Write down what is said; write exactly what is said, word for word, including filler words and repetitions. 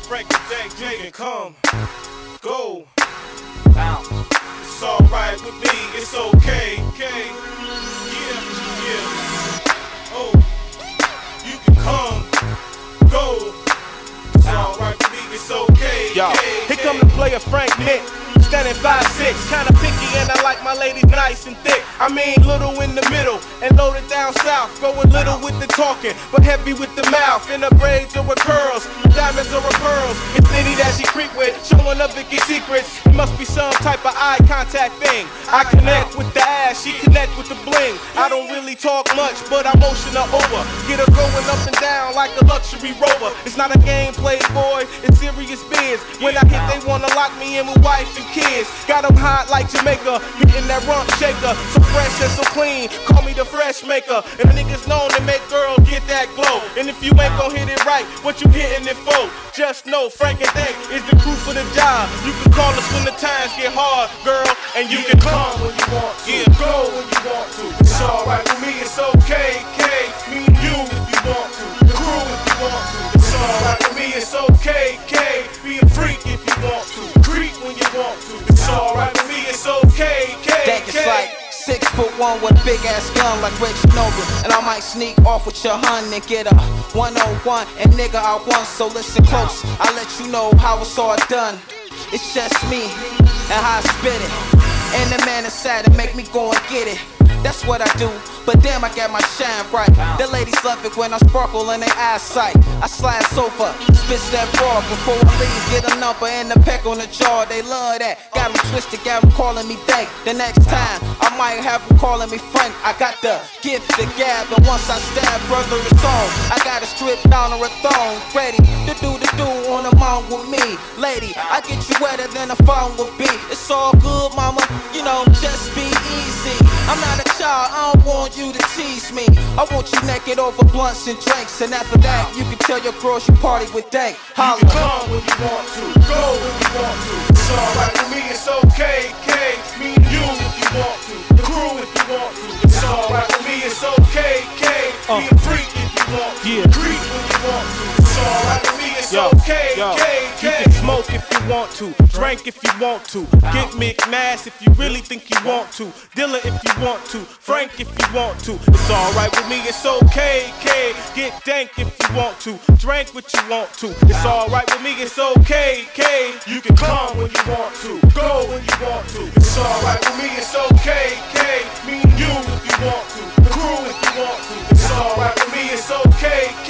Frank and Dank, J can come, go, bounce. It's alright with me, it's okay, okay, yeah, yeah, oh, you can come, go, it's alright with me, it's okay, yo, here come the player Frank Nick, standing five six, kinda picky and I like my ladies nice and thick. I mean little in the middle and loaded down south, going little with the talking, but heavy with the mouth. In the braids or with curls, diamonds or with pearls. It's Liddy that she creep with, showing up Vicky secrets. It must be some type of eye contact thing. I connect with the ass, she connect with the bling. I don't really talk much, but I motion her over, get her going up and down like a luxury rover. It's not a game play, boy, it's serious biz. When I hit, they wanna lock me in with wife and kids. Got them hot like Jamaica, hitting that rump shaker. So fresh and so clean, call me the fresh maker. And the niggas known to make girls get that glow. And if you ain't gon' hit it right, what you hitting it for? Just know Frank and Dank is the crew for the job. You can call us when the times get hard, girl, and you can come when you want to, yeah, go when you want to. It's alright with me, it's okay, okay. Me and you if you want to, the crew if you want to. It's alright with me, it's okay, okay. Be a freak if you want to, creep when you want to. It's alright with me, it's okay, okay. Dank is like six foot one with a big ass gun like Rick Shinobi. And I might sneak off with your hun and get a one oh one. And nigga, I won, so listen close. I'll let you know how it's all done. It's just me and how I spit it. And the man inside to make me go and get it. That's what I do, but damn I got my shine bright. The ladies love it when I sparkle in their eyesight. I slide sofa, spits that raw before I leave. Get a number and a peck on the jaw, they love that. Got them twisted, got them calling me Dank. The next time, I might have them calling me Frank. I got the gift, the gab, and once I stab, brother, it's on. I got a strip down or a thong, ready to do the do on the mound with me. Lady, I get you wetter than a phone would be. It's all good, mama, you know, just be easy. I'm not a child, I don't want you to tease me. I want you naked over blunts and drinks. And after that, you can tell your girls you party with Dank. Holla. You can come when you want to, go when you want to. It's alright with me, it's okay, okay. Me and you if you want to, the crew if you want to. It's alright with me, it's okay, okay. Be a freak if you want to, yeah. Creep when you want to. It's alright with me, it's yo, okay, yo. okay, You okay. can smoke if you want to, drink if you want to, get McMass if you really think you want to, Dilla if you want to, Frank if you want to. It's alright with me, it's okay, okay. Get Dank if you want to, drink what you want to. It's alright with me, it's okay, okay. You can come when you want to, go when you want to. It's alright with me, it's okay, okay. Me and you if you want to, the crew if you want to. It's alright with me, it's okay, okay.